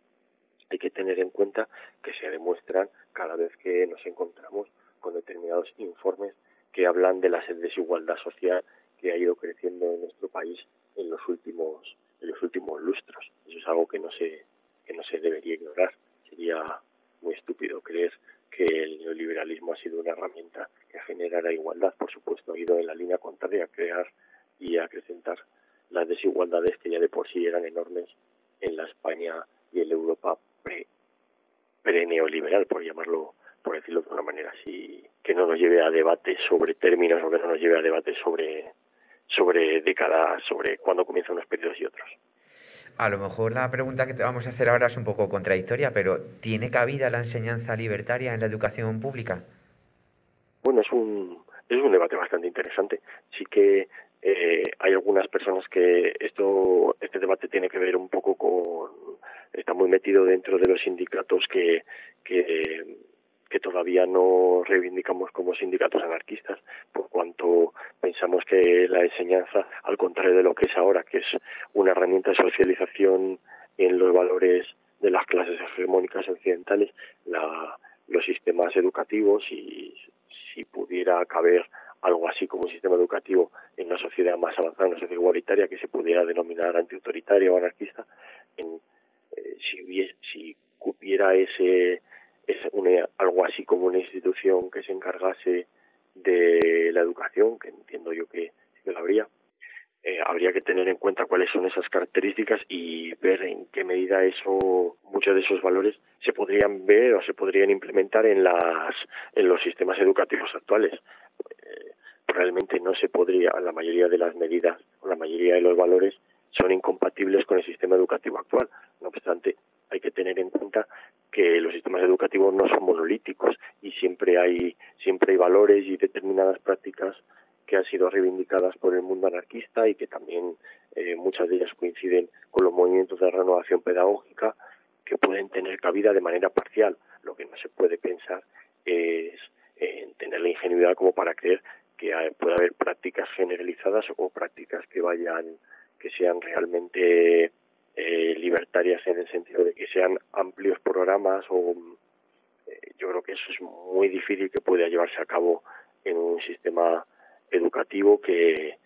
hay que tener en cuenta que se demuestran cada vez que nos encontramos con determinados informes que hablan de la desigualdad social que ha ido creciendo en nuestro país en los últimos en los últimos lustros. Eso es algo que no se que no se debería ignorar. Sería muy estúpido creer que el neoliberalismo ha sido una herramienta que generara igualdad. Por supuesto, ha ido en la línea contraria a crear y a acrecentar las desigualdades que ya de por sí eran enormes en la España y en la Europa pre, pre-neoliberal, por llamarlo, por decirlo de una manera así, que no nos lleve a debates sobre términos o que no nos lleve a debates sobre, sobre décadas, sobre cuándo comienzan unos periodos y otros. A lo mejor la pregunta que te vamos a hacer ahora es un poco contradictoria, pero ¿tiene cabida la enseñanza libertaria en la educación pública? Bueno, es un, es un debate bastante interesante. Sí que eh, hay algunas personas que esto este debate tiene que ver un poco con... está muy metido dentro de los sindicatos que, que, que todavía no reivindicamos como sindicatos anarquistas, por cuanto pensamos que la enseñanza, al contrario de lo que es ahora, que es una herramienta de socialización en los valores de las clases hegemónicas occidentales, la, los sistemas educativos, y si pudiera caber algo así como un sistema educativo en una sociedad más avanzada, una sociedad igualitaria que se pudiera denominar antiautoritaria o anarquista, en, eh, si, hubiese, si cupiera ese, ese una, algo así como una institución que se encargase de la educación, que entiendo yo que, que lo habría, eh, habría que tener en cuenta cuáles son esas características y ver en qué medida eso, muchos de esos valores se podrían ver o se podrían implementar en las en los sistemas educativos actuales. Eh, realmente no se podría, la mayoría de las medidas o la mayoría de los valores son incompatibles con el sistema educativo actual. No obstante, hay que tener en cuenta que los sistemas educativos no son monolíticos y siempre hay siempre hay valores y determinadas prácticas que han sido reivindicadas por el mundo anarquista y que también eh, muchas de ellas coinciden con los movimientos de renovación pedagógica, que pueden tener cabida de manera parcial. Lo que no se puede pensar es en tener la ingenuidad como para creer que hay, puede haber prácticas generalizadas o prácticas que vayan, que sean realmente eh, libertarias en el sentido de que sean amplios programas o eh, yo creo que eso es muy difícil que pueda llevarse a cabo en un sistema educativo que,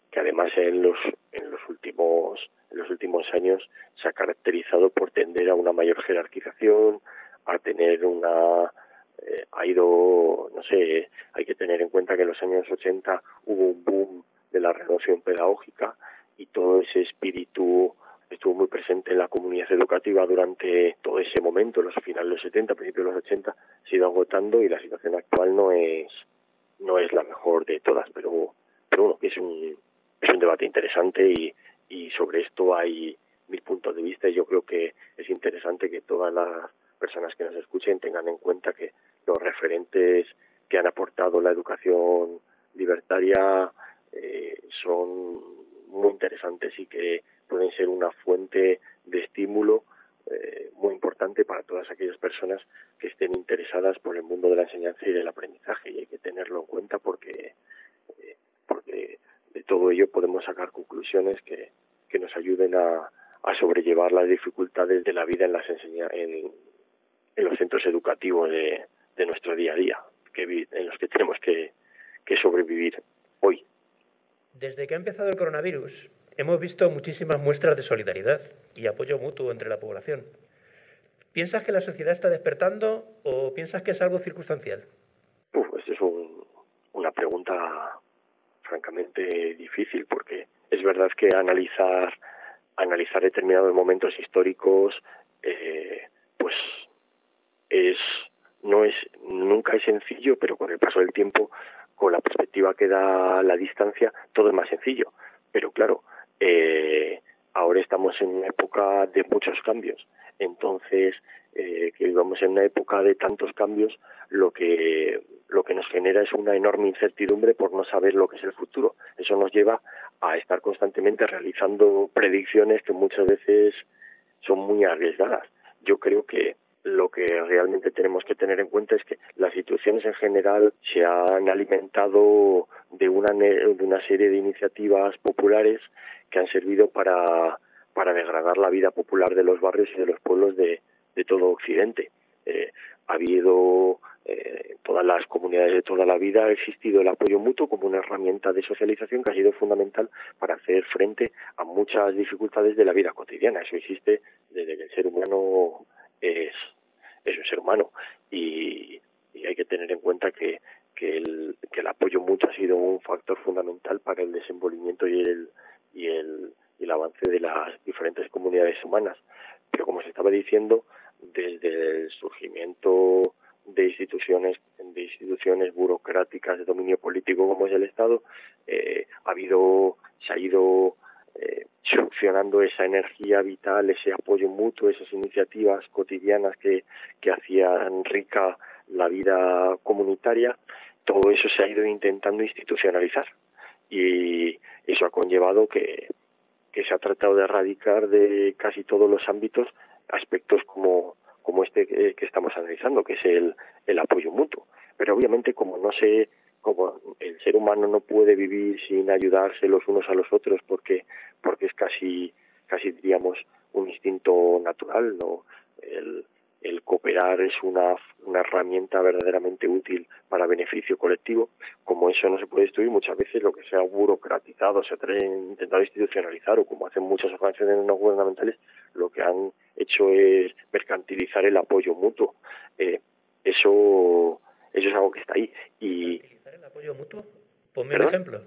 que además en los en los últimos en los últimos años se ha caracterizado por tender a una mayor jerarquización, a tener una eh, ha ido, no sé, hay que tener en cuenta que en los años ochenta hubo un boom de la renovación pedagógica y todo ese espíritu estuvo muy presente en la comunidad educativa durante todo ese momento, los finales de los setenta, principios de los ochenta, se ha ido agotando y la situación actual no es no es la mejor de todas, pero pero bueno, es un es un debate interesante y, y sobre esto hay mil puntos de vista y yo creo que es interesante que todas las personas que nos escuchen tengan en cuenta que los referentes que han aportado la educación libertaria eh, son muy interesantes y que pueden ser una fuente de estímulo eh, muy importante para todas aquellas personas que estén interesadas por el mundo de la enseñanza y del aprendizaje, y hay que tenerlo en cuenta porque eh, porque de todo ello podemos sacar conclusiones que, que nos ayuden a, a sobrellevar las dificultades de la vida en las enseña en, en los centros educativos de, de nuestro día a día, que en los que tenemos que, que sobrevivir hoy. Desde que ha empezado el coronavirus, hemos visto muchísimas muestras de solidaridad y apoyo mutuo entre la población. ¿Piensas que la sociedad está despertando o piensas que es algo circunstancial? Uf, esto es un, una pregunta francamente difícil, porque es verdad que analizar analizar determinados momentos históricos eh, pues es no es nunca es sencillo, pero con el paso del tiempo, con la perspectiva que da la distancia, todo es más sencillo. Pero claro, eh, ahora estamos en una época de muchos cambios, entonces eh, que vivamos en una época de tantos cambios, lo que lo que nos genera es una enorme incertidumbre por no saber lo que es el futuro. Eso nos lleva a estar constantemente realizando predicciones que muchas veces son muy arriesgadas. Yo creo que lo que realmente tenemos que tener en cuenta es que las instituciones en general se han alimentado de una, de una serie de iniciativas populares que han servido para, para degradar la vida popular de los barrios y de los pueblos de, de todo Occidente. Eh, ha habido, eh, en todas las comunidades de toda la vida, ha existido el apoyo mutuo como una herramienta de socialización que ha sido fundamental para hacer frente a muchas dificultades de la vida cotidiana. Eso existe desde que el ser humano es, es un ser humano y, y hay que tener en cuenta que, que, el, que el apoyo mutuo ha sido un factor fundamental para el desenvolvimiento y el, y el, y el avance de las diferentes comunidades humanas. Pero como se estaba diciendo, desde el surgimiento de instituciones de instituciones burocráticas de dominio político como es el Estado, eh, ha habido se ha ido eh, succionando esa energía vital, ese apoyo mutuo, esas iniciativas cotidianas que, que hacían rica la vida comunitaria. Todo eso se ha ido intentando institucionalizar y eso ha conllevado que, que se ha tratado de erradicar de casi todos los ámbitos aspectos como como este que, que estamos analizando, que es el, el apoyo mutuo. Pero obviamente como no se como el ser humano no puede vivir sin ayudarse los unos a los otros porque porque es casi casi diríamos un instinto natural, ¿no? El, el cooperar es una una herramienta verdaderamente útil para beneficio colectivo. Como eso no se puede destruir, muchas veces lo que se ha burocratizado, se ha intentado institucionalizar, o como hacen muchas organizaciones no gubernamentales, lo que han hecho es mercantilizar el apoyo mutuo. Eh, eso eso es algo que está ahí. Y ¿Mercantilizar el apoyo mutuo? Ponme un ejemplo.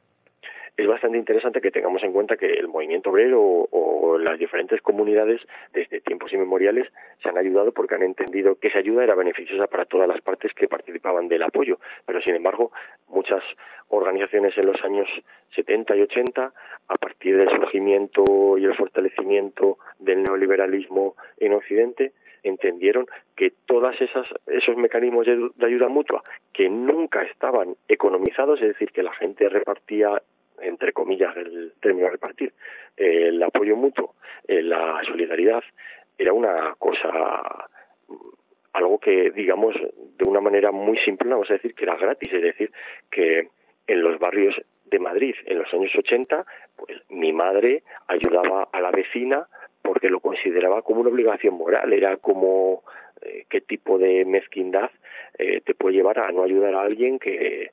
Es bastante interesante que tengamos en cuenta que el movimiento obrero o, o las diferentes comunidades desde tiempos inmemoriales se han ayudado porque han entendido que esa ayuda era beneficiosa para todas las partes que participaban del apoyo. Pero sin embargo, muchas organizaciones en los años setenta y ochenta, a partir del surgimiento y el fortalecimiento del neoliberalismo en Occidente, entendieron que todas esas esos mecanismos de, de ayuda mutua que nunca estaban economizados, es decir, que la gente repartía, entre comillas el término repartir, eh, el apoyo mutuo, eh, la solidaridad, era una cosa, algo que digamos de una manera muy simple, vamos a decir que era gratis, es decir, que en los barrios de Madrid en los años ochenta, pues mi madre ayudaba a la vecina porque lo consideraba como una obligación moral, era como eh, qué tipo de mezquindad eh, te puede llevar a no ayudar a alguien que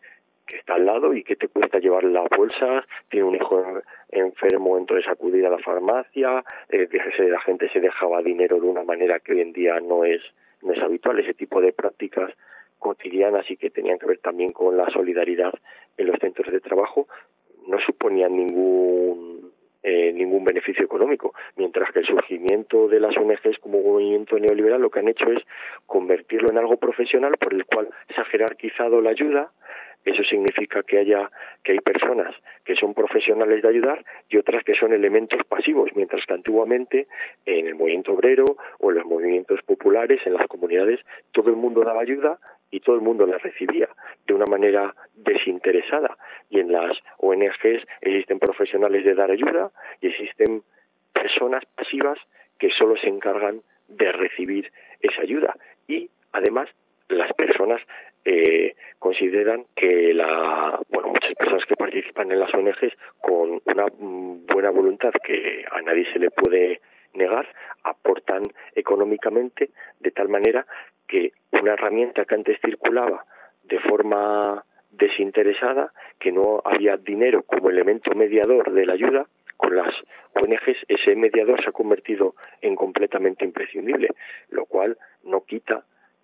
que está al lado y que te cuesta llevar las bolsas, tiene un hijo enfermo, entonces acudir a la farmacia, eh, la gente se dejaba dinero de una manera que hoy en día no es, no es habitual, ese tipo de prácticas cotidianas y que tenían que ver también con la solidaridad en los centros de trabajo, no suponían ningún eh, ningún beneficio económico, mientras que el surgimiento de las O N Ges como movimiento neoliberal lo que han hecho es convertirlo en algo profesional por el cual se ha jerarquizado la ayuda. Eso significa que haya que hay personas que son profesionales de ayudar y otras que son elementos pasivos, mientras que antiguamente en el movimiento obrero o en los movimientos populares, en las comunidades, todo el mundo daba ayuda y todo el mundo la recibía de una manera desinteresada. Y en las O N Ges existen profesionales de dar ayuda y existen personas pasivas que solo se encargan de recibir esa ayuda. Y además las personas eh, consideran que la bueno muchas personas que participan en las O N Ges con una buena voluntad que a nadie se le puede negar, aportan económicamente de tal manera que una herramienta que antes circulaba de forma desinteresada, que no había dinero como elemento mediador de la ayuda, con las O N Ges ese mediador se ha convertido en completamente imprescindible, lo cual no quita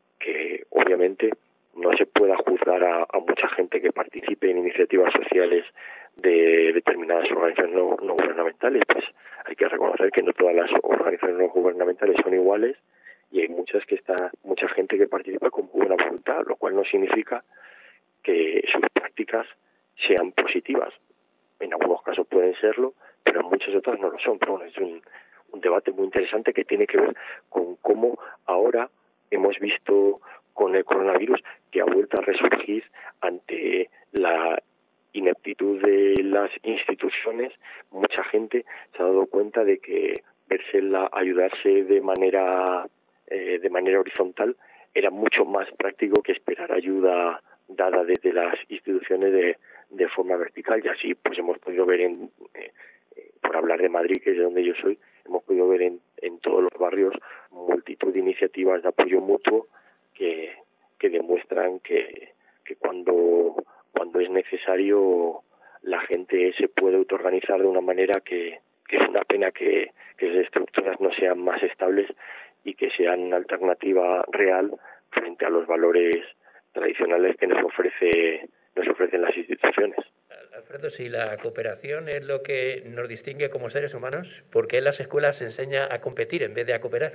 que obviamente no se pueda juzgar a, a mucha gente que participe en iniciativas sociales de determinadas organizaciones no, no gubernamentales. Pues hay que reconocer que no todas las organizaciones no gubernamentales son iguales y hay muchas que está mucha gente que participa con buena voluntad, lo cual no significa que sus prácticas sean positivas. En algunos casos pueden serlo, pero en muchas otras no lo son. Pero bueno, es un, un debate muy interesante que tiene que ver con cómo ahora hemos visto con el coronavirus que ha vuelto a resurgir ante la ineptitud de las instituciones. Mucha gente se ha dado cuenta de que verse la, ayudarse de manera eh, de manera horizontal era mucho más práctico que esperar ayuda dada desde las instituciones de, de forma vertical. Y así pues hemos podido ver en eh, por hablar de Madrid, que es de donde yo soy, hemos podido ver en, en todos los barrios multitud de iniciativas de apoyo mutuo que, que demuestran que, que cuando, cuando es necesario la gente se puede autoorganizar de una manera que, que es una pena que, que las estructuras no sean más estables y que sean una alternativa real frente a los valores tradicionales que nos ofrece nos ofrecen las instituciones. Alfredo, si la cooperación es lo que nos distingue como seres humanos, ¿por qué en las escuelas se enseña a competir en vez de a cooperar?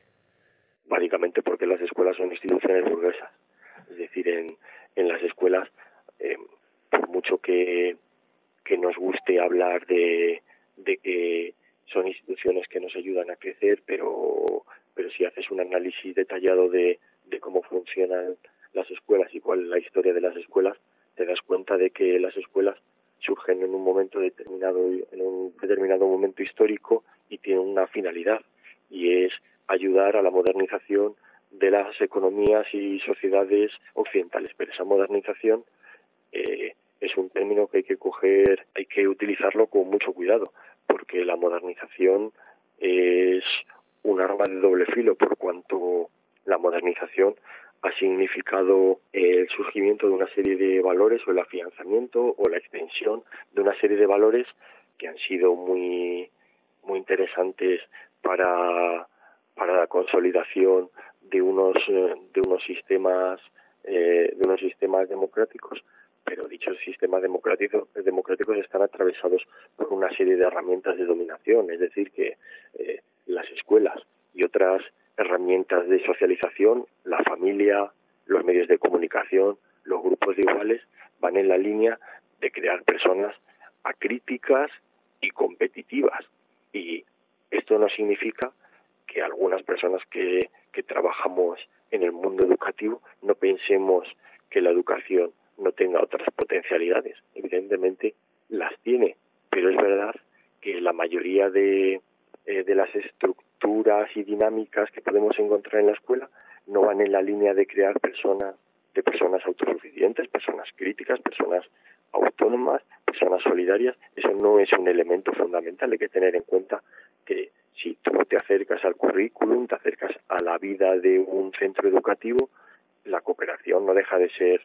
Básicamente porque las escuelas son instituciones burguesas. Es decir, en, en las escuelas, eh, por mucho que, que nos guste hablar de, de que son instituciones que nos ayudan a crecer, pero, pero si haces un análisis detallado de, de cómo funcionan las escuelas y cuál es la historia de las escuelas, te das cuenta de que las escuelas surgen en un momento determinado, en un determinado momento histórico y tienen una finalidad, y es ayudar a la modernización de las economías y sociedades occidentales. Pero esa modernización eh, es un término que hay que coger, hay que utilizarlo con mucho cuidado, porque la modernización es un arma de doble filo, por cuanto la modernización ha significado el surgimiento de una serie de valores o el afianzamiento o la extensión de una serie de valores que han sido muy muy interesantes para para la consolidación de unos de unos sistemas eh, de unos sistemas democráticos, pero dichos sistemas democráticos democráticos están atravesados por una serie de herramientas de dominación, es decir que eh, las escuelas y otras herramientas de socialización, la familia, los medios de comunicación, los grupos de iguales, van en la línea de crear personas acríticas y competitivas. Y esto no significa que algunas personas que, que trabajamos en el mundo educativo no pensemos que la educación no tenga otras potencialidades. Evidentemente las tiene, pero es verdad que la mayoría de, eh, de las estructuras y dinámicas que podemos encontrar en la escuela no van en la línea de crear personas, de personas autosuficientes, personas críticas, personas autónomas, personas solidarias. Eso no es un elemento fundamental. Hay que tener en cuenta que si tú te acercas al currículum, te acercas a la vida de un centro educativo, la cooperación no deja de ser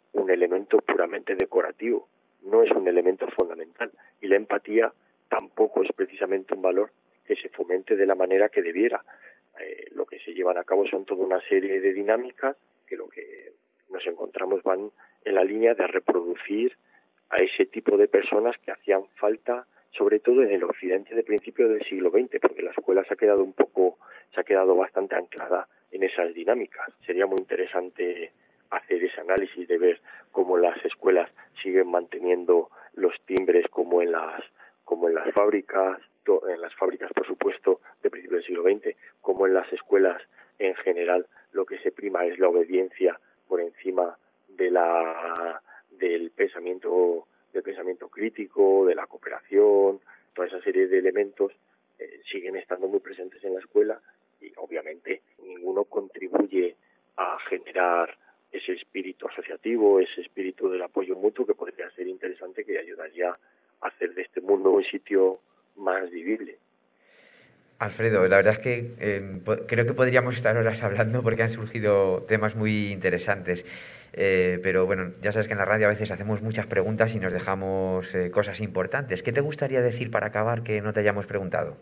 un elemento puramente decorativo, no es un elemento fundamental. Y la empatía tampoco es precisamente un valor que se fomente de la manera que debiera. Eh, lo que se llevan a cabo son toda una serie de dinámicas que lo que nos encontramos van en la línea de reproducir a ese tipo de personas que hacían falta, sobre todo en el occidente de principios del siglo veinte, porque la escuela se ha quedado un poco, se ha quedado bastante anclada en esas dinámicas. Sería muy interesante hacer ese análisis de ver cómo las escuelas siguen manteniendo los timbres como en las como en las fábricas, en las fábricas por supuesto de principios del siglo veinte, como en las escuelas en general lo que se prima es la obediencia por encima de la del pensamiento del pensamiento crítico, de la cooperación. Toda esa serie de elementos eh, siguen estando muy presentes en la escuela y obviamente ninguno contribuye a generar ese espíritu asociativo, ese espíritu del apoyo mutuo que podría ser interesante, que ayudaría a hacer de este mundo un sitio más vivible. Alfredo, la verdad es que eh, creo que podríamos estar horas hablando porque han surgido temas muy interesantes. Eh, pero bueno, ya sabes que en la radio a veces hacemos muchas preguntas y nos dejamos eh, cosas importantes. ¿Qué te gustaría decir para acabar que no te hayamos preguntado?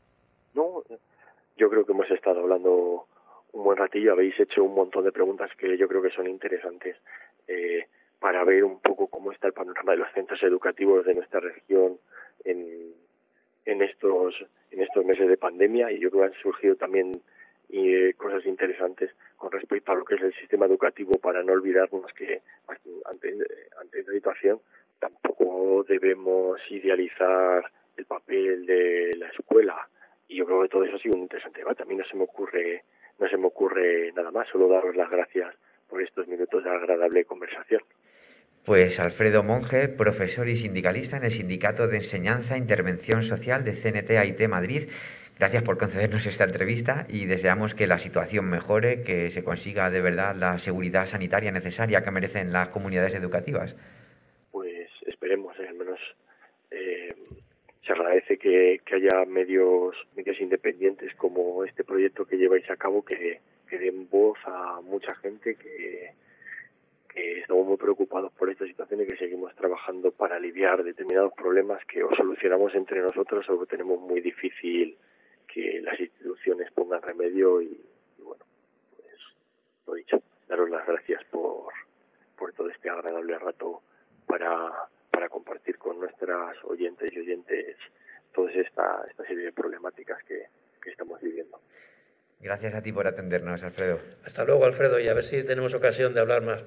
No, yo creo que hemos estado hablando un buen ratillo, habéis hecho un montón de preguntas que yo creo que son interesantes eh, para ver un poco cómo está el panorama de los centros educativos de nuestra región en, en estos en estos meses de pandemia, y yo creo que han surgido también eh, cosas interesantes con respecto a lo que es el sistema educativo, para no olvidarnos que ante, ante esta situación tampoco debemos idealizar el papel de la escuela, y yo creo que todo eso ha sido un interesante debate. A mí no se me ocurre no se me ocurre nada más, solo daros las gracias por estos minutos de agradable conversación. Pues Alfredo Monge, profesor y sindicalista en el Sindicato de Enseñanza e Intervención Social de C N T A I T Madrid. Gracias por concedernos esta entrevista y deseamos que la situación mejore, que se consiga de verdad la seguridad sanitaria necesaria que merecen las comunidades educativas. Pues esperemos, eh, al menos eh, se agradece que, que haya medios, medios independientes como este proyecto que lleváis a cabo, que, que den voz a mucha gente que, que estamos muy preocupados por esta situación y que seguimos trabajando para aliviar determinados problemas que o solucionamos entre nosotros o tenemos muy difícil que las instituciones pongan remedio. Y, y bueno, pues lo dicho, daros las gracias por, por todo este agradable rato para, para compartir con nuestras oyentes y oyentes toda esta, esta serie de problemáticas que, que estamos viviendo. Gracias a ti por atendernos, Alfredo. Hasta luego, Alfredo, y a ver si tenemos ocasión de hablar más,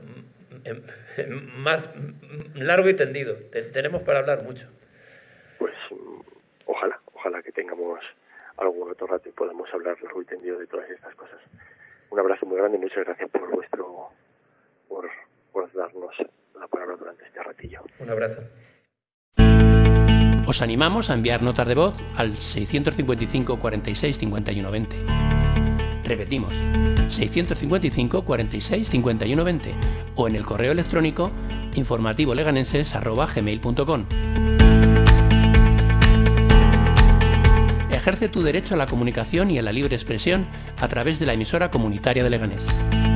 más largo y tendido. Tenemos para hablar mucho. Pues ojalá, ojalá que tengamos algún otro rato y podamos hablar largo y tendido de todas estas cosas. Un abrazo muy grande y muchas gracias por vuestro, por, por darnos la palabra durante este ratillo. Un abrazo. Os animamos a enviar notas de voz al seiscientos cincuenta y cinco, cuarenta y seis, cincuenta y uno veinte. Repetimos, seiscientos cincuenta y cinco, cuarenta y seis, cincuenta y uno veinte o en el correo electrónico informativoleganenses arroba gmail punto com. Ejerce tu derecho a la comunicación y a la libre expresión a través de la emisora comunitaria de Leganés.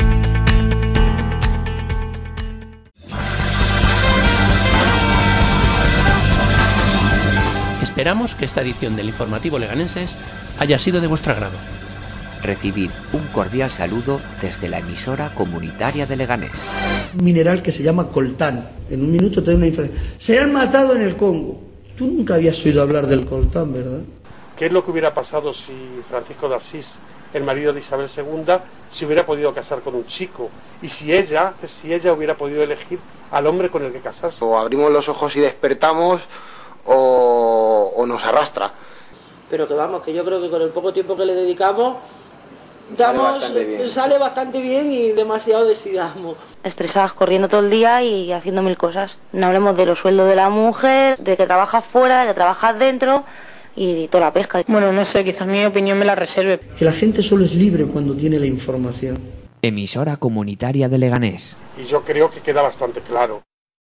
Esperamos que esta edición del Informativo Leganenses haya sido de vuestro agrado. Recibid un cordial saludo desde la emisora comunitaria de Leganés. Un mineral que se llama coltán. En un minuto te da una información. Se han matado en el Congo. Tú nunca habías oído hablar del coltán, ¿verdad? ¿Qué es lo que hubiera pasado si Francisco de Asís, el marido de Isabel segunda, se hubiera podido casar con un chico? Y si ella, si ella hubiera podido elegir al hombre con el que casarse. O abrimos los ojos y despertamos, o, o nos arrastra. Pero que vamos, que yo creo que con el poco tiempo que le dedicamos, damos, sale, bastante sale bastante bien y demasiado decidamos. Estresadas corriendo todo el día y haciendo mil cosas. No hablemos de los sueldos de la mujer, de que trabajas fuera, de que trabajas dentro y toda la pesca. Bueno, no sé, quizás mi opinión me la reserve. Que la gente solo es libre cuando tiene la información. Emisora comunitaria de Leganés. Y yo creo que queda bastante claro.